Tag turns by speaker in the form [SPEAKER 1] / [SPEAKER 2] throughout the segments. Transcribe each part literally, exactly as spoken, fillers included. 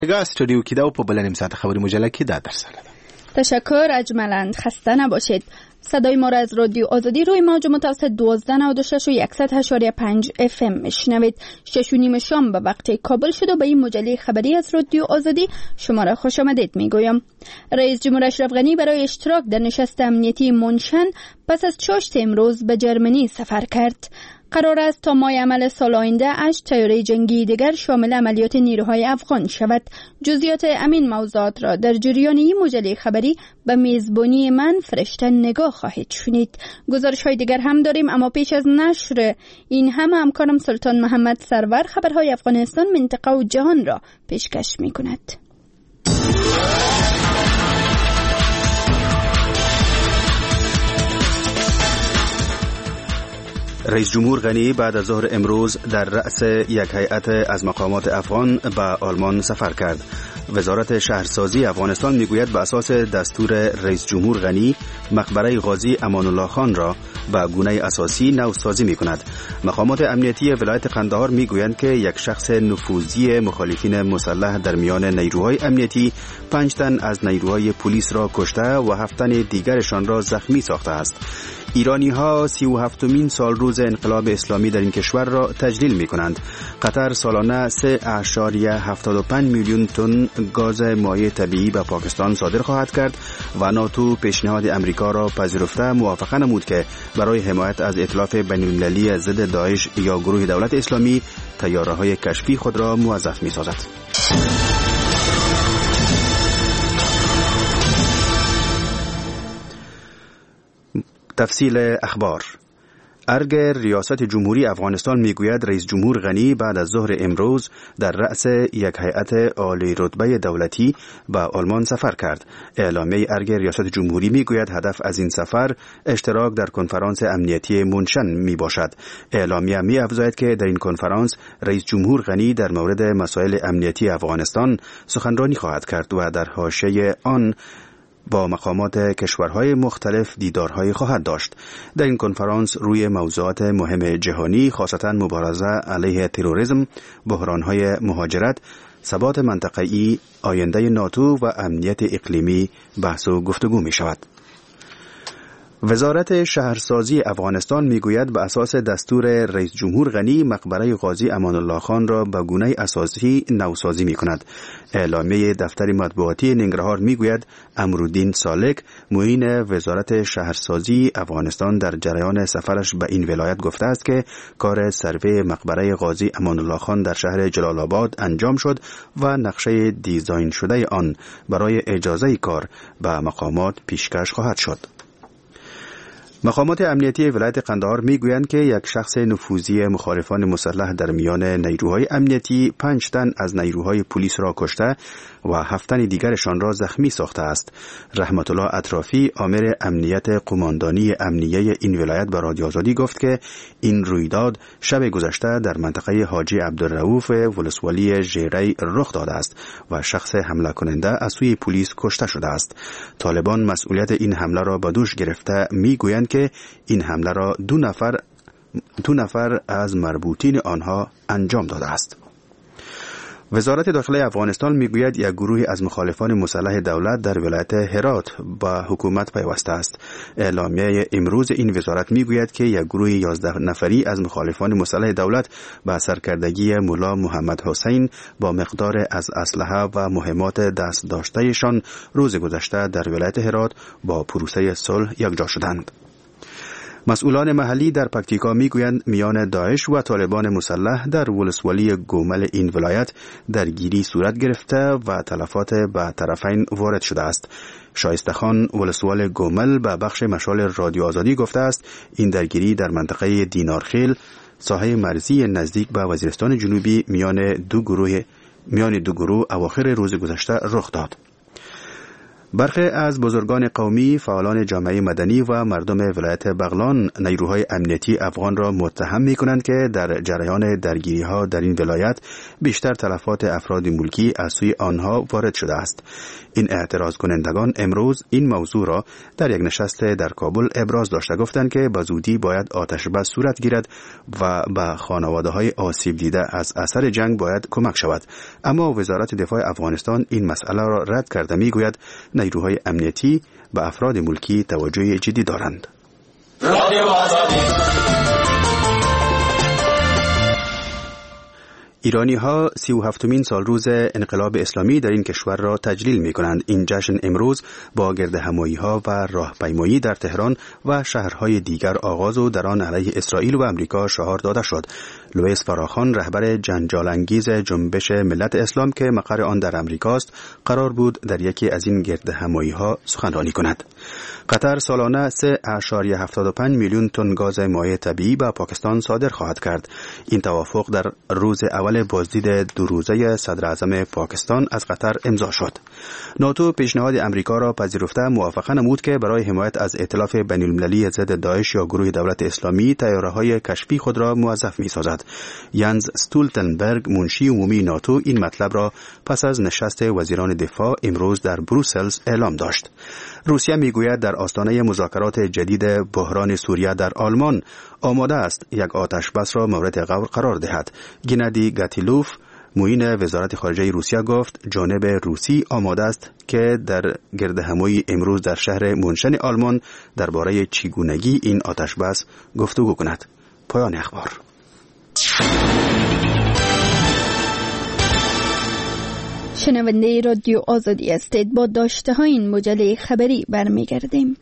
[SPEAKER 1] استودیو کې دا په بل نیم ساعت خبری مجله کې دا در سره ده.
[SPEAKER 2] تشکر اجملاً، خسته نباشید. صدای ما را از رادیو آزادی روی موج متوسط دوازده نود و شش و صد اشاری پنج اف ام میشنوید. شش و نیم شام به وقت کابل شد و به این مجله خبری از رادیو آزادی شما را خوش آمدید میگویم. رئیس جمهور اشرف غنی برای اشتراک در نشست امنیتی مونشن پس از چاشت امروز به جرمنی سفر کرد. قرار است تا ماه عمل سال آینده اش طیاره جنگی دیگر شامل عملیات نیروهای افغان شود. جزئیات امین موضوعات را در جریان این مجله خبری به میزبانی من فرشته نگاه خواهید شنید. گزارش های دیگر هم داریم، اما پیش از نشر این هم همکارم سلطان محمد سرور خبرهای افغانستان، منطقه و جهان را پیشکش می کند.
[SPEAKER 3] رئیس جمهور غنی بعد از ظهر امروز در رأس یک هیئت از مقامات افغان به آلمان سفر کرد. وزارت شهرسازی افغانستان میگوید به اساس دستور رئیس جمهور غنی مقبره غازی امان الله خان را به گونه اساسی نوسازی می کند. مقامات امنیتی ولایت قندهار میگویند که یک شخص نفوذی مخالفین مسلح در میان نیروهای امنیتی پنج تن از نیروهای پلیس را کشته و هفت تن دیگرشان را زخمی ساخته است. ایرانی ها سی و هفتمین سال روز انقلاب اسلامی در این کشور را تجلیل می کنند. قطر سالانه سه اشاریه هفتاد و پنج میلیون تن گاز مایع طبیعی به پاکستان صادر خواهد کرد و ناتو پیشنهاد امریکا را پذیرفته موافقه نمود که برای حمایت از ائتلاف بین المللی ضد داعش یا گروه دولت اسلامی طیاره های کشفی خود را موظف می سازد. تفصیل اخبار. ارگ ریاست جمهوری افغانستان میگوید رئیس جمهور غنی بعد از ظهر امروز در رأس یک هیئت عالی رتبه دولتی به آلمان سفر کرد. اعلامیه ارگ ریاست جمهوری میگوید هدف از این سفر اشتراک در کنفرانس امنیتی مونشن می باشد. اعلامیه می افزاید که در این کنفرانس رئیس جمهور غنی در مورد مسائل امنیتی افغانستان سخنرانی خواهد کرد و در حاشیه آن با مقامات کشورهای مختلف دیدارهای خواهد داشت. در این کنفرانس روی موضوعات مهم جهانی، خاصتا مبارزه علیه تروریسم، بحرانهای مهاجرت، ثبات منطقه‌ای، آینده ناتو و امنیت اقلیمی بحث و گفتگو می شود. وزارت شهرسازی افغانستان میگوید به اساس دستور رئیس جمهور غنی مقبره غازی امان الله خان را به گونه اساسی نوسازی می کند. اعلامیه دفتر مطبوعاتی ننگرهار میگوید امرالدین سالک معین وزارت شهرسازی افغانستان در جریان سفرش به این ولایت گفته است که کار سروی مقبره غازی امان الله خان در شهر جلال آباد انجام شد و نقشه دیزاین شده آن برای اجازه کار به مقامات پیشکش خواهد شد. مقامات امنیتی ولایت قندهار میگویند که یک شخص نفوذی مخالفان مسلح در میان نیروهای امنیتی پنج تن از نیروهای پلیس را کشته و هفت تن دیگرشان را زخمی ساخته است. رحمت الله اطرافی آمر امنیت قماندانی امنیه این ولایت به رادیو آزادی گفت که این رویداد شب گذشته در منطقه حاجی عبدالرؤوف ولسوالی ژیری رخ داده است و شخص حمله کننده از سوی پلیس کشته شده است. طالبان مسئولیت این حمله را به دوش گرفته میگویند که این حمله را دو نفر دو نفر از مربوطین آنها انجام داده است. وزارت داخلی افغانستان میگوید یک گروهی از مخالفان مسلح دولت در ولایت هرات با حکومت پیوسته است. اعلامیه امروز این وزارت میگوید که یک گروه یازده نفری از مخالفان مسلح دولت با سرکردگی ملا محمد حسین با مقدار از اسلحه و مهمات دست داشتهشان روز گذشته در ولایت هرات با پروسه صلح یکجا شدند. مسئولان محلی در پکتیکا میگویند میان داعش و طالبان مسلح در ولسوالی گومل این ولایت درگیری صورت گرفته و تلفات به طرفین وارد شده است. شایسته خان ولسوال گومل به بخش مشال رادیو آزادی گفته است این درگیری در منطقه دینارخیل ساحه مرزی نزدیک به وزیرستان جنوبی میان دو گروه میان دو گروه اواخر روز گذشته رخ داد. برخی از بزرگان قومی، فعالان جامعه مدنی و مردم ولایت بغلان نیروهای امنیتی افغان را متهم می‌کنند که در جریان درگیری‌ها در این ولایت بیشتر تلفات افراد ملکی از سوی آنها وارد شده است. این اعتراض کنندگان امروز این موضوع را در یک نشست در کابل ابراز داشته، گفتند که به زودی باید آتش بس صورت گیرد و به خانواده‌های آسیب دیده از اثر جنگ باید کمک شود. اما وزارت دفاع افغانستان این مسئله را رد کرده، میگوید نیروهای امنیتی به افراد ملکی توجه جدی دارند. ایرانی ها سی و هفتمین سال روز انقلاب اسلامی در این کشور را تجلیل می کنند. این جشن امروز با گرد همایی ها و راهپیمایی در تهران و شهرهای دیگر آغاز و در آن علیه اسرائیل و امریکا شعار داده شد. لوئیس فراخان، رهبر جنجال انگیز جنبش ملت اسلام که مقر آن در امریکاست، قرار بود در یکی از این گرد همایی ها سخنرانی کند. قطر سالانه سه ممیز هفتاد و پنج میلیون تن گاز مایع طبیعی به پاکستان صادر خواهد کرد. این توافق در روز اول بازدید دو روزه صدر اعظم پاکستان از قطر امضا شد. ناتو پیشنهاد امریکا را پذیرفته موافقه نمود که برای حمایت از ائتلاف بین المللی ضد داعش یا گروه دولت اسلامی طیاره‌های کشفی خود را موظف می‌سازد. ینز استولتنبرگ، منشی عمومی ناتو، این مطلب را پس از نشست وزیران دفاع امروز در بروسل اعلام داشت. روسیه میگوید در آستانه مذاکرات جدید بحران سوریه در آلمان آماده است یک آتش بس را مورد غور قرار دهد. گنادی گاتیلوف، معین وزارت خارجه روسیه، گفت جانب روسی آماده است که در گرد همایی امروز در شهر مونشن آلمان درباره چگونگی این آتش بس گفتگو کند. پایان اخبار.
[SPEAKER 2] شنونده رادیو آزادی هستید. با داشته های این مجله خبری برمیگردیم.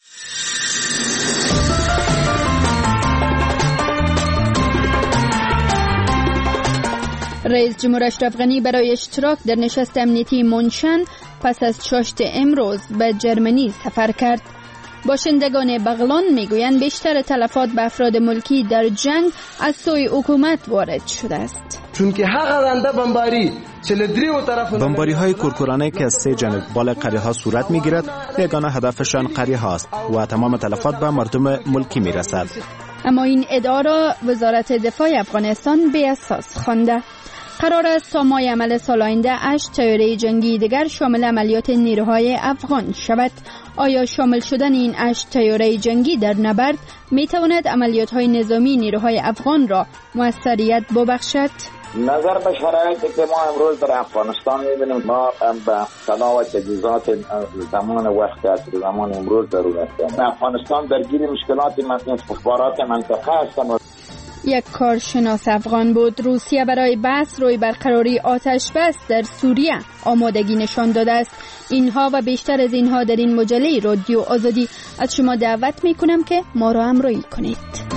[SPEAKER 2] رئیس جمهور اشرف غنی برای اشتراک در نشست امنیتی مونشن پس از چاشت امروز به جرمنی سفر کرد. باشندگان بغلان میگویند بیشتر تلفات به افراد ملکی در جنگ از سوی حکومت وارد شده است.
[SPEAKER 4] چون که حق رنده بمباری
[SPEAKER 5] بمباری های کورکورانه که از سه جانب بالای قریه ها صورت می گیرد، یگانه هدفشان قریه هاست و تمام تلفات به مردم ملکی می رسد.
[SPEAKER 2] اما این ادعا را وزارت دفاع افغانستان بی اساس خوانده. قرار است تا ماه عمل سال آینده هشت طیاره جنگی دیگر شامل عملیات نیروهای افغان شود. آیا شامل شدن این هشت طیاره جنگی در نبرد می تواند عملیات های نظامی نیروهای افغان را موثریت ببخشد؟
[SPEAKER 6] نظر به شرایطی که ما امروز در افغانستان می‌بینیم، ما به صلاح و تجهیزات زمان وقت از زمان امروز ضرورت داریم. افغانستان درگیر مشکلات استخبارات منطقه است.
[SPEAKER 2] یک کارشناس افغان بود. روسیه برای بحث روی برقراری آتش بس در سوریه آمادگی نشان داده است. اینها و بیشتر از اینها در این مجله رادیو آزادی از شما دعوت می‌کنم که ما را همراهی کنید.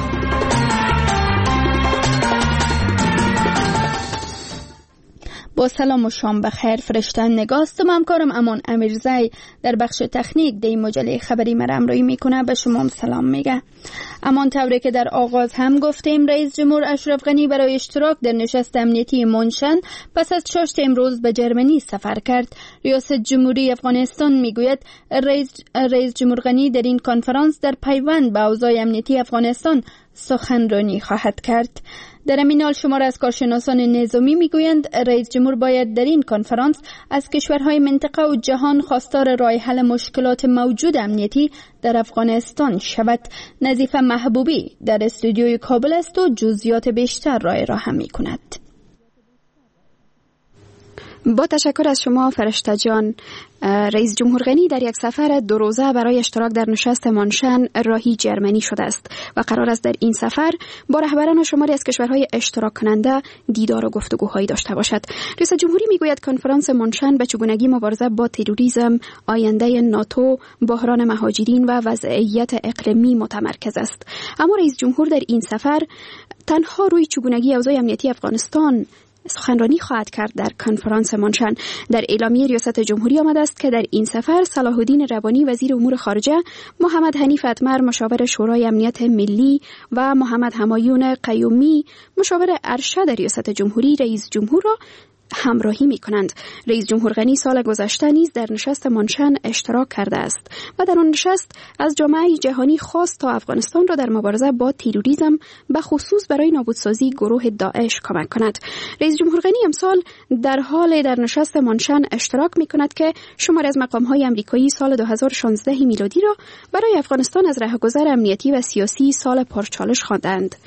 [SPEAKER 2] با سلام و شام بخیر. فرشته نگاستم، همکارم امان امیرزی در بخش تکنیک در این مجله خبری مرا همراهی میکنه. به شما سلام میگه. امان، طوری که در آغاز هم گفتیم، رئیس جمهور اشرف غنی برای اشتراک در نشست امنیتی مونشن پس از چاشت امروز به جرمنی سفر کرد. ریاست جمهوری افغانستان میگوید رئیس رئیس جمهور غنی در این کنفرانس در پیوند به اوضاع امنیتی افغانستان سخنرانی خواهد کرد. در همین حال شمار از کارشناسان نظامی میگویند رئیس جمهور باید در این کنفرانس از کشورهای منطقه و جهان خواستار راه حل مشکلات موجود امنیتی در افغانستان شود. نظیفه محبوبی در استودیوی کابل است و جزئیات بیشتر را ارائه می‌کند.
[SPEAKER 7] با تشکر از شما فرشته جان. رئیس جمهور غنی در یک سفر دو روزه برای اشتراک در نشست مونشن راهی جرمنی شده است و قرار است در این سفر با رهبران شماری از کشورهای اشتراک کننده دیدار و گفتگوهایی داشته باشد. رئیس جمهوری میگوید کنفرانس مونشن به چگونگی مبارزه با تروریسم، آینده ناتو، بحران مهاجرین و وضعیت اقلیمی متمرکز است. اما رئیس جمهور در این سفر تنها روی چگونگی اوضاع امنیتی افغانستان سخنرانی خواهد کرد. در کنفرانس مونشن در اعلامیه ریاست جمهوری آمده است که در این سفر صلاح الدین ربانی وزیر امور خارجه، محمد حنیف اتمر مشاور شورای امنیت ملی و محمد همایون قیومی مشاور ارشد ریاست جمهوری رئیس جمهور را همراهی می کنند. رئیس جمهور غنی سال گذشته نیز در نشست مانشن اشتراک کرده است و در آن نشست از جامعه جهانی خواست تا افغانستان را در مبارزه با تروریسم به خصوص برای نابودسازی گروه داعش کمک کند. رئیس جمهور غنی امسال در حال در نشست مانشن اشتراک می کند که شماری از مقام‌های آمریکایی سال دو هزار و شانزده میلادی را برای افغانستان از راهگذر امنیتی و سیاسی سال پرچالش خواندند.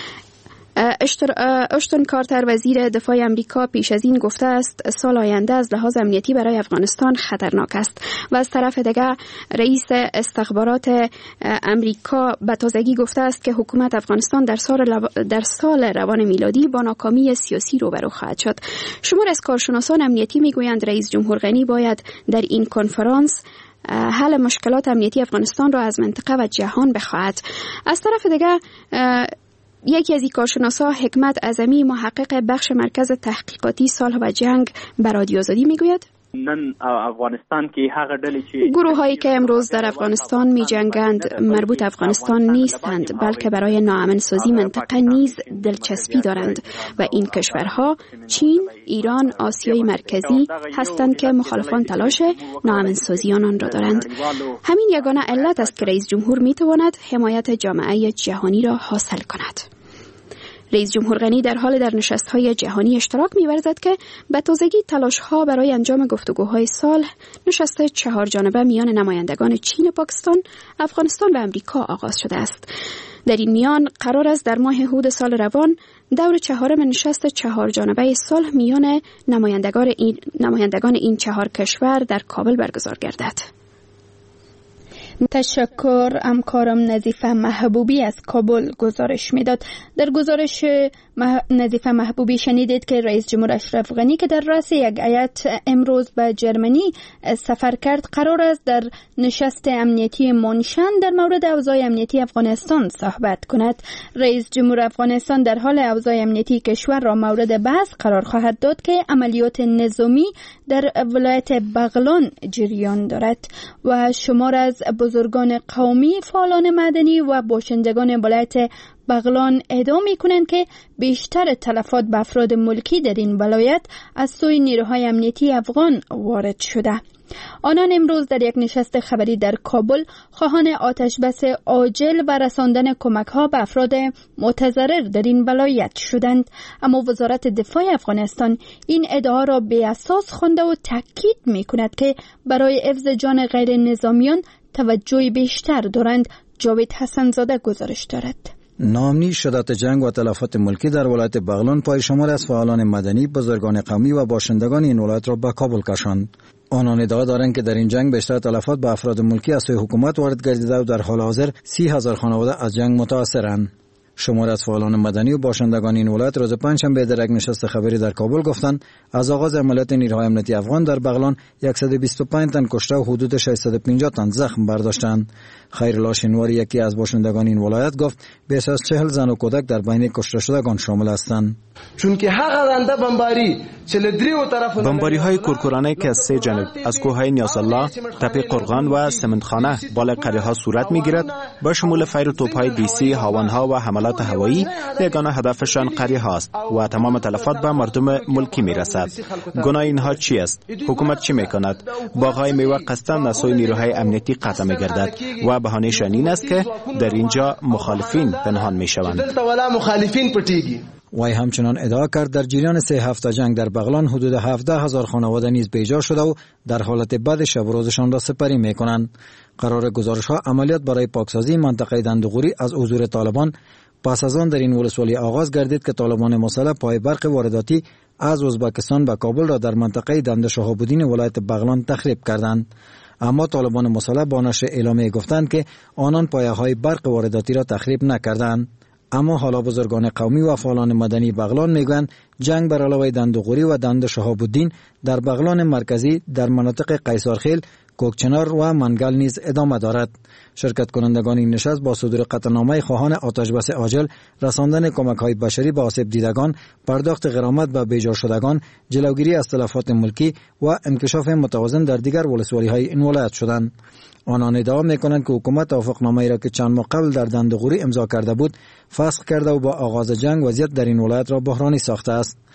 [SPEAKER 7] اشتون کارتر وزیر دفاع امریکا پیش از این گفته است سال آینده از لحاظ امنیتی برای افغانستان خطرناک است و از طرف دیگر رئیس استخبارات امریکا به تازگی گفته است که حکومت افغانستان در سال در سال روان میلادی با ناکامی سیاسی روبرو خواهد شد. شمار از کارشناسان امنیتی میگویند رئیس جمهور غنی باید در این کنفرانس حل مشکلات امنیتی افغانستان را از منطقه و جهان بخواهد. از طرف دیگر یکی از این کارشناسا حکمت اعظمی محقق بخش مرکز تحقیقاتی صلح و جنگ به رادیو آزادی میگوید
[SPEAKER 8] نن افغانستان کې هغه ډلې چې
[SPEAKER 7] گروه هایی که امروز در افغانستان می جنگند مربوط افغانستان نیستند بلکه برای ناامن‌سازی منطقه نیز دلچسپی دارند و این کشورها چین، ایران، آسیای مرکزی هستند که مخالفان تلاش ناامن‌سازی آنان را دارند. همین یگانه علت است که رئیس جمهور می تواند حمایت جامعه جهانی را حاصل کند. رئیس جمهور غنی در حال در نشست‌های جهانی اشتراک می‌ورزد که به تازگی تلاش‌ها برای انجام گفتگوهای صلح نشست چهار جانبه میان نمایندگان چین و پاکستان، افغانستان و امریکا آغاز شده است. در این میان قرار است در ماه هود سال روان دور چهارم نشست چهار جانبه صلح میان نمایندگان این نمایندگان این چهار کشور در کابل برگزار گردد.
[SPEAKER 2] تشکر. همکارم نظیفه محبوبی از کابل گزارش میداد. در گزارش مح... نظیفه محبوبی شنیدید که رئیس جمهور اشرف غنی که در رأس یک هیئت امروز به جرمنی سفر کرد قرار است در نشست امنیتی مانشن در مورد اوضاع امنیتی افغانستان صحبت کند. رئیس جمهور افغانستان در حال اوضاع امنیتی کشور را مورد بحث قرار خواهد داد که عملیات نظامی در ولایت بغلان جریان دارد و شمار از بزرگان قومی، فعالان مدنی و باشندگان ولایت بغلان ادعا می‌کنند که بیشتر تلفات به افراد ملکی در این ولایت از سوی نیروهای امنیتی افغان وارد شده. آنان امروز در یک نشست خبری در کابل خواهان آتش بس عاجل و رساندن کمک‌ها به افراد متضرر در این ولایت شدند، اما وزارت دفاع افغانستان این ادعا را بی اساس خوانده و تاکید می‌کند که برای حفظ جان غیر نظامیان توجه بیشتر دارند. جاوید حسن زاده گزارش دارد.
[SPEAKER 9] ناامنی، شدت جنگ و تلفات ملکی در ولایت بغلان پای شمار از فعالان مدنی، بزرگان قومی و باشندگان این ولایت را به کابل کشاند. آنان ادعا دارند که در این جنگ بیشتر تلفات به افراد ملکی از سوی حکومت وارد گردیده و در حال حاضر سی هزار خانواده از جنگ متاثرند. شمار از فعالان مدنی و باشندگان این ولایت روز پنجشنبه در یک نشست خبری در کابل گفتند از آغاز عملیات نیروهای امنیتی افغان در بغلان صد و بیست و پنج تن کشته و حدود ششصد و پنجاه تن زخم برداشتند. خیرالله شنواری یکی از باشندگان این ولایت گفت بیش از چهل زن و کودک در بین کشته شدگان شامل هستند.
[SPEAKER 4] چون که هغه رنده بمباری چل دریو طرف
[SPEAKER 5] بمباری های کورکورانه که از سه جانب از کوههای نیاز الله، تپه قرغان و سمنتخانه بالای قریه ها صورت میگیرد با شمول فیر توپ های دیسی، هاوانها و حملات هوایی یگانه هدفشان قریه هاست و تمام تلفات به مردم ملکی میرسد. گناه اینها چی است؟ حکومت چی میکند؟ باغهای میوه قصداً از سوی نیروهای امنیتی قطع میگردد و بهانه‌شان این است که در اینجا مخالفین پنهان میشوند.
[SPEAKER 9] وی همچنان ادعا کرد در جریان سه هفته جنگ در بغلان حدود هفده هزار خانواده نیز بیجا شده و در حالت بد شب و روزشان را سپری می کنند. قرار گزارش ها عملیات برای پاکسازی منطقه دندغوری از حضور طالبان پس از آن در این ولسوالی آغاز گردید که طالبان مسلح پای برق وارداتی از ازبکستان به کابل را در منطقه دند شهاب‌الدین ولایت بغلان تخریب کردند. اما طالبان مسلح با نشر اعلامیه گفتند که آنان پایه های برق وارداتی را تخریب نکردند. اما حالا بزرگان قومی و فعالان مدنی بغلان میگویند جنگ بر علاوه دندغوری و دند شهاب‌الدین در بغلان مرکزی در مناطق قیصرخیل، کوکچنار و منگل نیز ادامه دارد. شرکت کنندگان این نشست با صدور قطعنامه خواهان آتش بس عاجل، رساندن کمک‌های بشری به آسیب دیدگان، پرداخت غرامت به بیجا شدگان، جلوگیری از تلفات ملکی و انکشاف متوازن در دیگر ولسوالی‌های این ولایت شدند. آنان ادعا می‌کنند که حکومت توافقنامه‌ای را که چند ماه قبل در دندغوری امضا کرده بود فسخ کرده و با آغاز جنگ وضعیت در این ولایت را بحرانی ساخته است.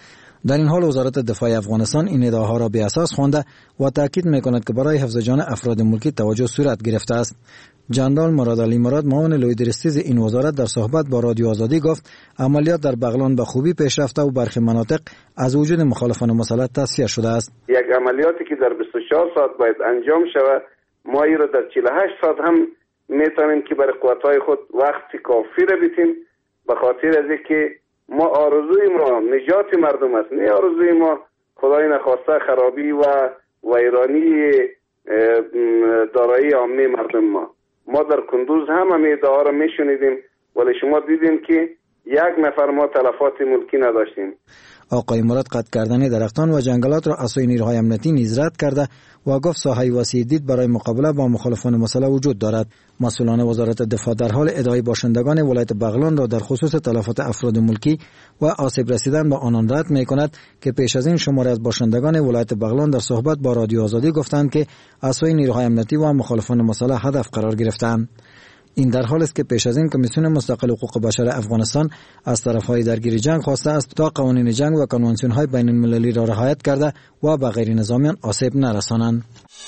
[SPEAKER 9] در این حال وزارت دفاع افغانستان این ادعاها را بی اساس خوانده و تاکید میکند که برای حفظ جان افراد ملکی توجه صورت گرفته است. جنرال مراد علی مراد معاون لوی درستیز این وزارت در صحبت با رادیو آزادی گفت عملیات در بغلان به خوبی پیش رفته و برخی مناطق از وجود مخالفان مسلح تصفیه شده است.
[SPEAKER 10] یک عملیاتی که در بیست و چهار ساعت باید انجام شود، ما این را در چهل و هشت ساعت هم میتونیم که برای قوت‌های خود وقت کافی را بیتیم، به خاطر از اینکه ما آرزوی ما نجات مردم است، نه آرزوی ما خدای نخواسته خرابی و ویرانی دارایی عامه مردم. ما ما در کندوز هم همه ادعا را میشنیدیم، ولی شما دیدیم که یک نفر ما تلفات ملکی نداشتیم.
[SPEAKER 9] آقای مراد قطع کردن درختان و جنگلات را از سوی نیروهای امنیتی نیز رد کرده و گفت ساحه وسیع دید برای مقابله با مخالفان مسلح وجود دارد. مسئولان وزارت دفاع در حال ادعای باشندگان ولایت بغلان را در خصوص تلفات افراد ملکی و آسیب رسیدن به آنان رد می‌کند که پیش از این شماری از باشندگان ولایت بغلان در صحبت با رادیو آزادی گفتند که از سوی نیروهای امنیتی و مخالفان مسلح هدف قرار گرفتند. این در حالی است که پیش از این کمیسیون مستقل حقوق بشر افغانستان از طرفهای درگیر جنگ خواسته است تا قوانین جنگ و کنوانسیون‌های بین المللی را رعایت کرده و به غیر نظامیان آسیب نرسانند.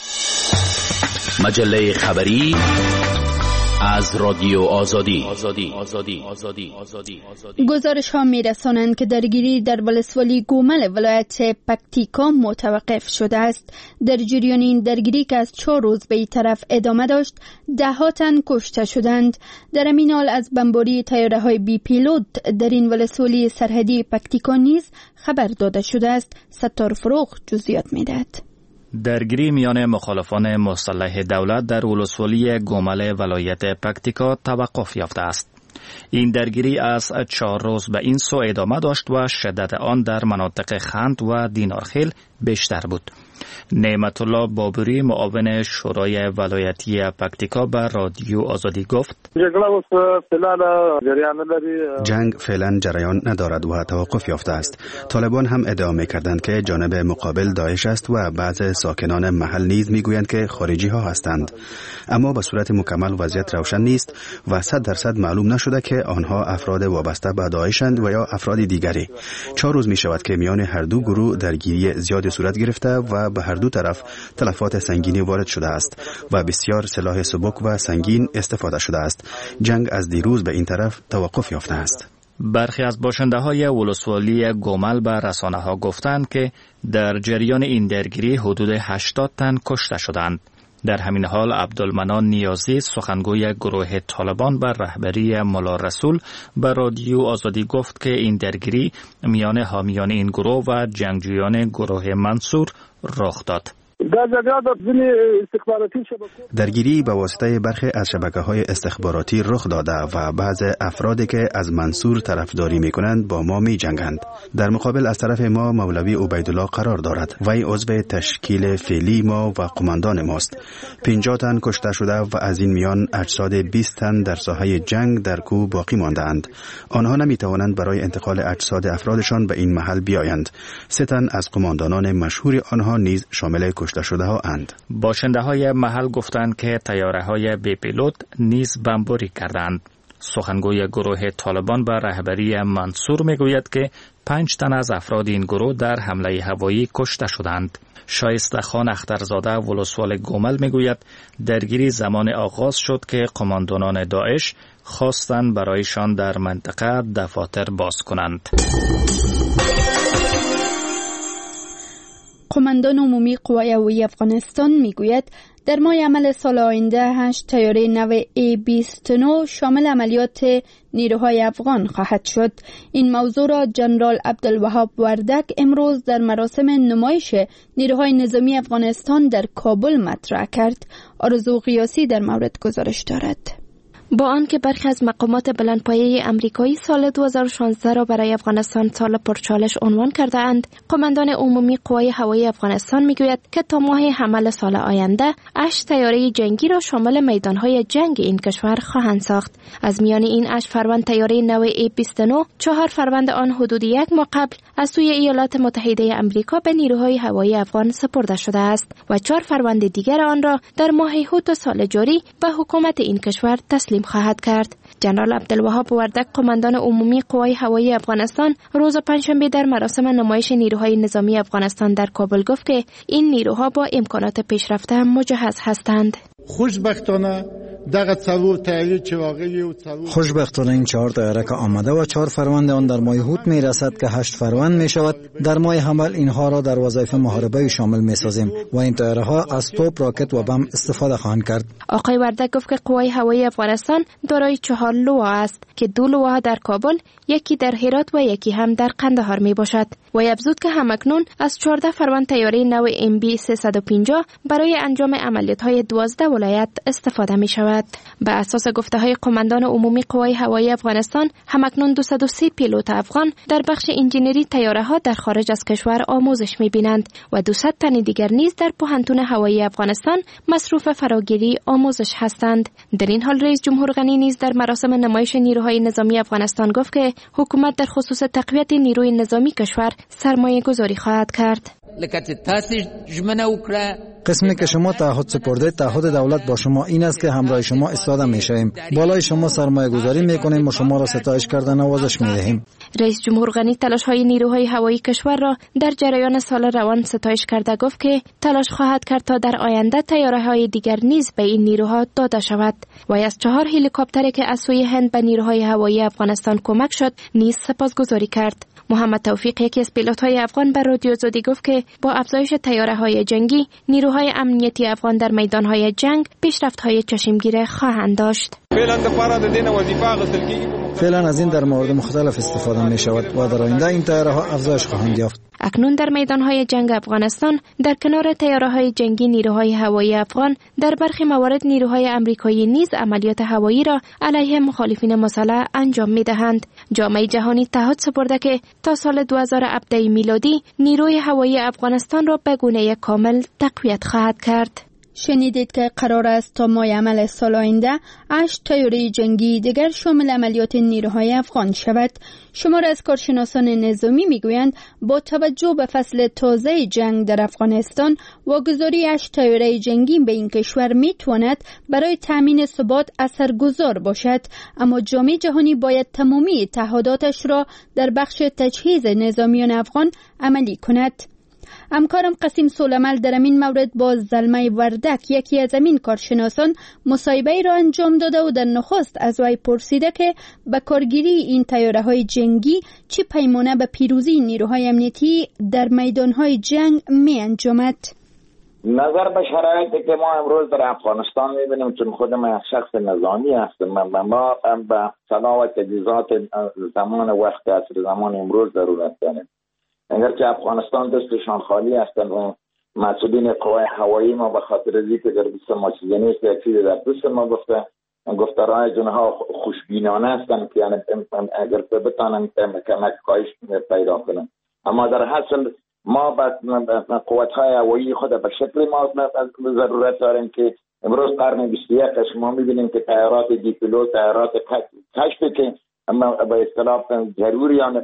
[SPEAKER 11] مجله خبری از رادیو آزادی.
[SPEAKER 2] گزارش ها می رسانند که درگیری در ولسوالی گومل ولایت پکتیکا متوقف شده است. در جریان این درگیری که از چهار روز به این طرف ادامه داشت، ده ها تن کشته شدند. در همین حال از بمباری طیاره های بی پیلوت در این ولسوالی سرحدی پکتیکا نیز خبر داده شده است. ستار فروغ جزئیات می دهد.
[SPEAKER 5] درگیری میان مخالفان مسلح دولت در ولسوالی گومل ولایت پکتیکا توقف یافته است. این درگیری از چهار روز به این سو ادامه داشت و شدت آن در مناطق خند و دینارخیل بیشتر بود. نعمت الله بابوری معاون شورای ولایتی پکتیکا به رادیو آزادی گفت
[SPEAKER 3] جنگ فعلا جریان ندارد و توقف یافته است. طالبان هم ادعا می‌کردند که جانب مقابل داعش است و بعض ساکنان محل نیز می‌گویند که خارجی ها هستند، اما به صورت مکمل وضعیت روشن نیست و صد درصد معلوم نشده که آنها افراد وابسته به داعشند و یا افراد دیگری. چهار روز می شود که میان هر دو گروه درگیری زیاد صورت گرفته و به هر دو طرف تلفات سنگینی وارد شده است و بسیار سلاح سبک و سنگین استفاده شده است. جنگ از دیروز به این طرف توقف یافته است.
[SPEAKER 5] برخی از باشنده های ولسوالی گومل به رسانه ها گفتند که در جریان این درگیری حدود هشتاد تن کشته شدند. در همین حال عبدالمنان نیازی سخنگوی گروه طالبان بر رهبری ملا رسول به رادیو آزادی گفت که این درگیری میان حامیان این گروه و جنگجویان گروه منصور رخ داد.
[SPEAKER 3] درگیری به واسطه برخی از شبکه‌های استخباراتی رخ داده و بعض افرادی که از منصور طرفداری می‌کنند با ما می‌جنگند. در مقابل از طرف ما مولوی عبیدالله قرار دارد. وی عضو تشکیل فعلی ما و قماندان ماست. پنجاه تن کشته شده و از این میان اجساد بیست تن در ساحه جنگ در کوه باقی مانده‌اند. آنها نمی‌توانند برای انتقال اجساد افرادشان به این محل بیایند. سه تن از قماندانان مشهور آنها نیز شامل کشته شده ها اند.
[SPEAKER 5] باشنده های محل گفتند که طیاره های بی پیلوت نیز بمباری کردند. سخنگوی گروه طالبان به رهبری منصور میگوید که پنج تن از افراد این گروه در حمله هوایی کشته شدند. شایسته خان اخترزاده ولسوال گومل میگوید درگیری زمان آغاز شد که قماندانان داعش خواستند برایشان در منطقه دفاتر باز کنند.
[SPEAKER 2] قماندان عمومی قوای هوایی افغانستان میگوید در ماه عمل سال آینده هشت طیاره نو ای بیست و نه شامل عملیات نیروهای افغان خواهد شد. این موضوع را جنرال عبدالوهاب وردک امروز در مراسم نمایش نیروهای نظامی افغانستان در کابل مطرح کرد. آرزو قیاسی در مورد گزارش دارد.
[SPEAKER 7] با آنکه برخی از مقامات بلندپایه امریکایی سال دو هزار و شانزده را برای افغانستان سال پرچالش عنوان کرده اند، قماندان عمومی قوای هوایی افغانستان میگوید که تا ماه حمل سال آینده هشت طیاره جنگی را شامل میدانهای جنگ این کشور خواهند ساخت. از میان این هشت فروند طیاره نو ای بیست و نه، چهار فروند آن حدود یک ماه قبل از سوی ایالات متحده امریکا به نیروهای هوایی افغان سپرده شده است و چهار فروند دیگر آن را در ماه هوت سال جاری به حکومت این کشور تسلیم
[SPEAKER 12] تسلیم خواهد کرد. جنرال عبدالوهاب وردک قماندان عمومی قوای هوایی افغانستان روز پنجشنبه در مراسم نمایش نیروهای نظامی افغانستان در کابل گفت که این نیروها با امکانات پیشرفته مجهز هستند.
[SPEAKER 13] خوشبختانه دغه څلور تیاری چې واقعي او څلور
[SPEAKER 9] خوشبختانه این چهار تیاره که آمده و چهار فروند آن در ماه هوت می رسد که هشت فروند می شود. در ماه حمل اینها را در وظایف محاربه شامل می سازیم و این تیاره ها از توپ، راکت و بم استفاده خواهند کرد.
[SPEAKER 12] آقای وردک گفت که قوای هوایی افغانستان دارای چهار لوا است که دو لوا در کابل، یکی در هرات و یکی هم در قندهار می باشد. و افزود که همکنون از چهارده فروند تیاره نو ام بی سیصد و پنجاه برای انجام عملیات های دوازده ولایت استفاده می شود. به اساس گفته های قماندان عمومی قوای هوایی افغانستان، همکنون دویست و سی پیلوت افغان در بخش انجینری طیاره ها در خارج از کشور آموزش می بینند و دویست تن دیگر نیز در پوهنتون هوایی افغانستان مصروف فراگیری آموزش هستند. در این حال رئیس جمهور غنی نیز در مراسم نمایش نیروهای نظامی افغانستان گفت که حکومت در خصوص تقویت نیروی نظامی کشور سرمایه گذاری خواهد کرد.
[SPEAKER 9] قسمی که شما تعهد سپرده، تعهد دولت با شما این است که همراه شما ایستاده میشویم، بالای شما سرمایه گذاری میکنیم و شما را ستایش کرده نوازش میدهیم.
[SPEAKER 12] رئیس جمهور غنی تلاش های نیروهای هوایی کشور را در جریان سال روان ستایش کرده گفت که تلاش خواهد کرد تا در آینده طیاره های دیگر نیز به این نیروها داده شود و از چهار هلیکوپتری که از سوی هند به نیروهای هوایی افغانستان کمک شد نیز سپاسگزاری کرد. محمد توفیق یکی از پیلوت‌های افغان به رادیو آزادی گفت که با افزایش طیاره‌های جنگی نیروهای امنیتی افغان در میدان‌های جنگ پیشرفت‌های چشمگیر خواهند داشت.
[SPEAKER 9] فعلا از این در مورد مختلف استفاده می شود و در آینده این طیاره‌ها افزایش خواهند یافت.
[SPEAKER 12] اکنون در میدان‌های جنگ افغانستان در کنار طیاره‌های جنگی نیروهای هوایی افغان در برخی موارد نیروهای آمریکایی نیز عملیات هوایی را علیه مخالفین مسلح انجام می‌دهند. جامعه جهانی تعهد سپرده که تا سال دو هزار و هفده میلادی نیروی هوایی افغانستان را به گونه کامل تقویت خواهد کرد.
[SPEAKER 2] شنیدید که قرار است تا ماه عمل سال آینده هشت طیاره جنگی دیگر شامل عملیات نیروهای افغان شود. شمار از کارشناسان نظامی میگویند با توجه به فصل تازه جنگ در افغانستان واگذاری هشت طیاره جنگی به این کشور میتواند برای تامین ثبات اثرگذار باشد، اما جامعه جهانی باید تمامی تعهداتش را در بخش تجهیز نظامیان افغان عملی کند. همکارم قاسم سولمل در این مورد با زلمه وردک یکی از این کارشناسان مصاحبه را انجام داده و در نخست از وی پرسیده که به کارگیری این طیاره‌های جنگی چه پیمانه به پیروزی نیروهای امنیتی در میدان‌های جنگ می انجامد.
[SPEAKER 6] نظر به شرایطی که ما امروز در افغانستان می‌بینیم، چون خودم یک شخص نظامی هستم، ما به صلاح و تجهیزات زمان وقت عصر زمان امروز ضرورت داریم. اگرچه افغانستان دستشان خالی هستند و مسئولین قوای هوایی ما به خاطر از اینکه در دست ما چیزی نیست، یک چیزی در دست ما گفته گفتارهای جنها خوشبینانه هستند که یعنی اگر بتانن کمک کاهش پیدا کنن، اما در حاصل ما به قوت‌های هوایی خود به شکل ما ضرورت داریم که امروز قرن بیست و یک ما می‌بینیم که طیارات دی پیلوت، طیارات کشفی که به اصطلاح ضروری آن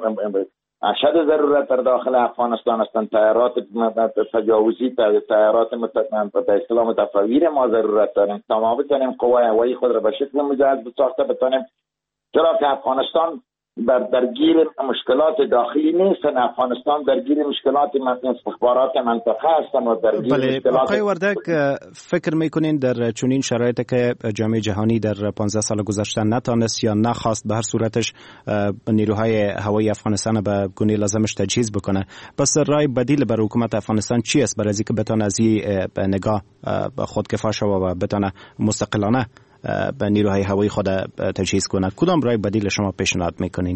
[SPEAKER 6] اشد ضرورت در داخل افغانستان هستند، طیارات تجاوزی، طیارات به اصطلاح متفاویر ما ضرورت داریم تا ما بتونیم قوای هوایی خود را به شکل مجهز بساخته بتونیم، چرا که افغانستان در درگیر مشکلات داخلی نیست، افغانستان درگیر مشکلات استخبارات منطقه هستند و درگیر
[SPEAKER 5] بله.
[SPEAKER 6] مشکلات.
[SPEAKER 5] آقای وردک، فکر میکنین در چنین شرایطی که جامعه جهانی در پانزده سال گذشته نتانست یا نخواست به هر صورتش نیروهای هوایی افغانستان به گونه لازمش تجهیز بکنه، پس راه بدیل برای حکومت افغانستان چی است برای اینکه بتونه از این نگاه خودکفا شود و بتونه مستقلانه به نیروهای هوایی خود تجهیز کند؟ کدام راه بدیل شما پیشنهاد میکنین؟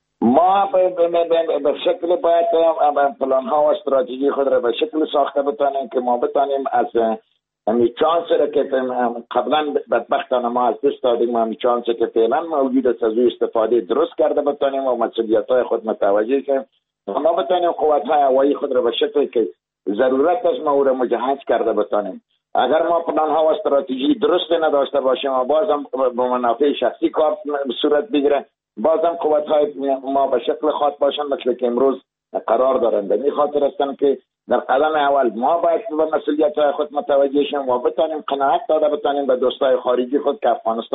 [SPEAKER 6] ما به شکل باید پلان ها و استراتژی خود را به شکل ساخته بتانیم که ما بتانیم از همی چانس را که قبلا بدبختانه ما از دست دادیم، همی چانس که فعلا موجود است از او استفاده درست کرده بتانیم و مسئولیت های خود متوجه کنیم، ما بتانیم قوت های هوایی خود را به شکلی که ضرورت است ما او را مجهز کرده بتانیم. اگر ما پلان ها و استراتژی درست نداشته باشیم و بازم به منافع شخصی کار صورت بگیره، بازم قوت های ما به شکل خاص باشن مثل که امروز قرار دارند. به خاطر هستن که در قدم اول ما باید به مسئولیت های خود متوجه شیم و بتانیم قناعت داده بتانیم به دوستای خارجی خود که افغانستان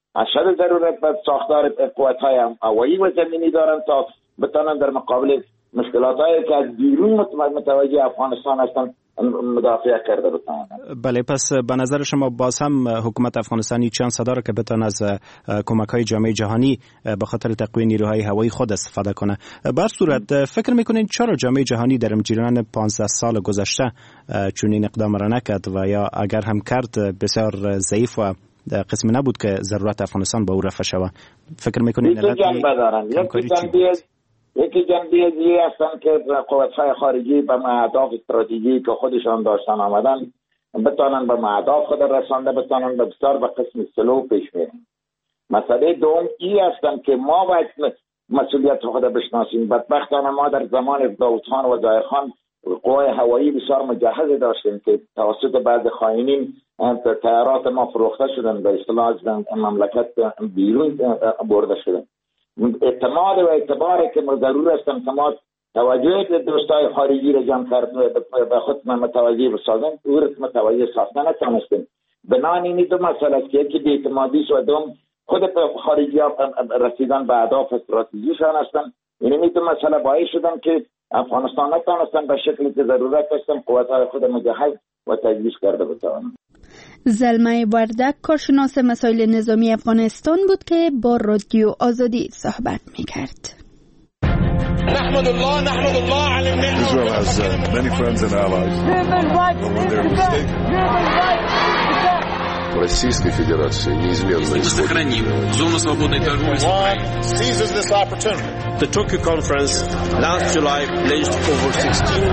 [SPEAKER 6] اشد ضرورت به ساختار قوت‌های هوایی و زمینی دارند تا بتوانند در مقابل مشکلات‌هایی که از بیرون متوجه افغانستان هستند مدافع کرده بتوانند.
[SPEAKER 5] بله، پس به نظر شما باز هم حکومت افغانستانی چند صدا را که بتوان از کمک‌های جامعه جهانی به خاطر تقویت نیروهای هوایی خود استفاده کنه. بر صورت فکر می‌کنین چرا جامعه جهانی در جریان پانزده سال گذشته چنین اقدام را نکرد و یا اگر هم کرد بسیار ضعیف و قسمی نبود که ضرورت افغانستان به او رفع شود؟ فکر می‌کنین
[SPEAKER 6] یکی جنبه دارن، یکی جنبه یکی جنبه دیگه هستن که قوت‌های خارجی به اهداف استراتژیکی که خودشان داشتن آمدن بتوانند به اهداف خود رسانده بتوانند به بسیار به قسم سلو پیش برن. مسئله دوم ای هستن که ما باید مسئولیت خود بشناسیم. بدبختانه ما در زمان داود خان و ظاهر خان قوای هوایی بسیار مجهز داشتیم که توسط بعض خائنین طیارات ما فروخته شدن، به اصطلاح از مملکت بیرون برده شدن. اعتماد و اعتباری که ضرور است که ما توجه دوستای خارجی را جمع کرد به خود متوجه بسازن، او را متوجه ساختن نتونستیم. بنابراین این دو مسئله است که یکی بی‌اعتمادی و دوم خود خارجی ها رسیدن به اهداف استراتژیشان هستند. یعنی این دو مسئله باعث شدن که افغانستان نتونستن به شکلی که ضرورت داشتن قوت‌های خود مجهز و تجهیز کرده بتوانند.
[SPEAKER 2] زلمه وردک کارشناس مسائل نظامی افغانستان بود که با رادیو آزادی صحبت می‌کرد.
[SPEAKER 14] نحمد الله نحمد الله على النعمة. Israel has uh, many friends and allies. But when they're mistaken.
[SPEAKER 15] Российской Федерации неизменно
[SPEAKER 16] сохраним зону свободной торговли с Украиной.
[SPEAKER 14] Seizes this opportunity.
[SPEAKER 17] The Tokyo conference last July pledged over sixteen.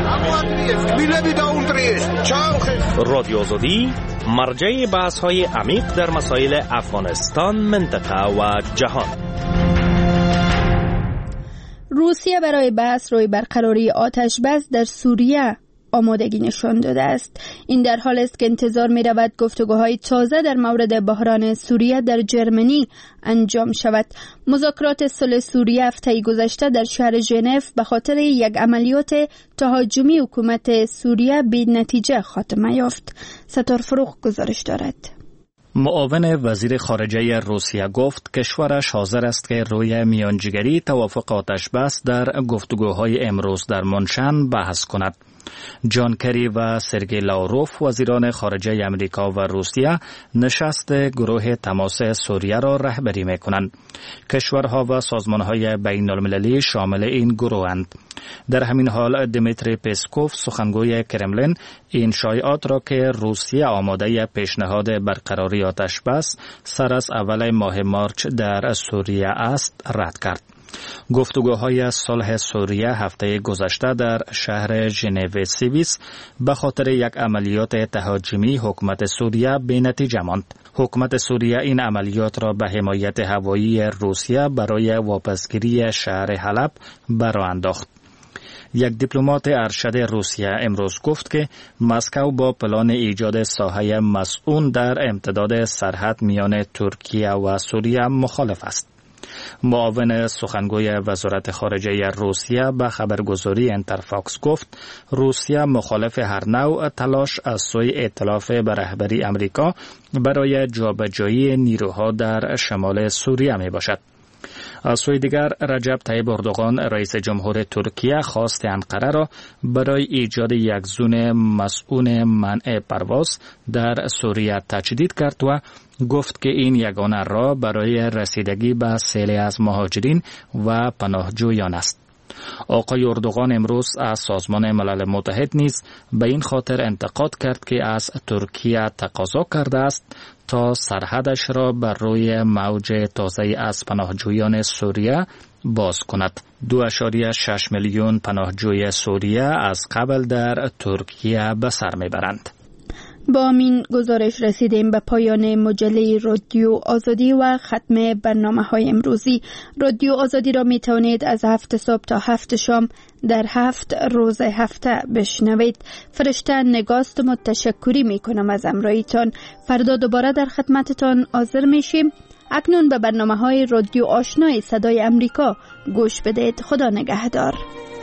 [SPEAKER 11] رادیو آزادی مرجع بحث‌های عمیق در مسائل افغانستان، منطقه و جهان.
[SPEAKER 2] روسیه برای بحث روی برقراری آتش بس در سوریه آمادگی نشان داده است. این در حال است که انتظار می رود گفتگوهای تازه در مورد بحران سوریه در جرمنی انجام شود. مذاکرات صلح سوریه هفته گذشته در شهر ژنو به خاطر یک عملیات تهاجمی حکومت سوریه بی نتیجه خاتمه یافت. ستار فروغ گزارش دارد.
[SPEAKER 18] معاون وزیر خارجه روسیه گفت کشورش حاضر است که روی میانجیگری توافق آتش بس در گفتگوهای امروز در منشن بحث کند. جان کری و سرگئی لاوروف وزیران خارجه امریکا و روسیه نشست گروه تماس سوریه را رهبری می‌کنند. کشورها و سازمان‌های بین‌المللی شامل این گروهند. در همین حال دمیتری پسکوف سخنگوی کرملین این شایعات را که روسیه آماده پیشنهاد برقراری آتش بس سر از اول ماه مارچ در سوریه است رد کرد. گفتگوهای صلح سوریه هفته گذشته در شهر ژنو سوئیس به خاطر یک عملیات تهاجمی حکومت سوریه بی نتیجه ماند. حکومت سوریه این عملیات را به حمایت هوایی روسیه برای واپسگیری شهر حلب برآ انداخت. یک دیپلمات ارشد روسیه امروز گفت که مسکو با پلان ایجاد ساحه مسئول در امتداد سرحد میان ترکیه و سوریه مخالف است. معاون سخنگوی وزارت خارجه روسیه به خبرگزاری انترفاکس گفت روسیه مخالف هر نوع تلاش از سوی ائتلاف به رهبری امریکا برای جابجایی نیروها در شمال سوریه می باشد. از سوی دیگر رجب طیب اردوغان رئیس جمهور ترکیه خواست انقره را برای ایجاد یک زون مسئول منع پرواز در سوریه تجدید کرد و گفت که این یگانه راه برای رسیدگی به سیل از مهاجرین و پناهجویان است. آقای اردوغان امروز از سازمان ملل متحد نیز به این خاطر انتقاد کرد که از ترکیه تقاضا کرده است تا سرحدش را بر روی موج تازه از پناهجویان سوریه باز کند. دو اشاریه شش میلیون پناهجوی سوریه از قبل در ترکیه به سر میبرند.
[SPEAKER 2] با این گزارش رسیدیم به پایان مجله رادیو آزادی و ختم برنامه های امروزی. رادیو آزادی را می توانید از هفت صبح تا هفت شام در هفت روز هفته بشنوید. فرشته نگاست متشکری می کنم از امرایتان. فردا دوباره در خدمتتان حاضر می شیم. اکنون به برنامه های رادیو آشنای صدای امریکا گوش بدید. خدا نگهدار.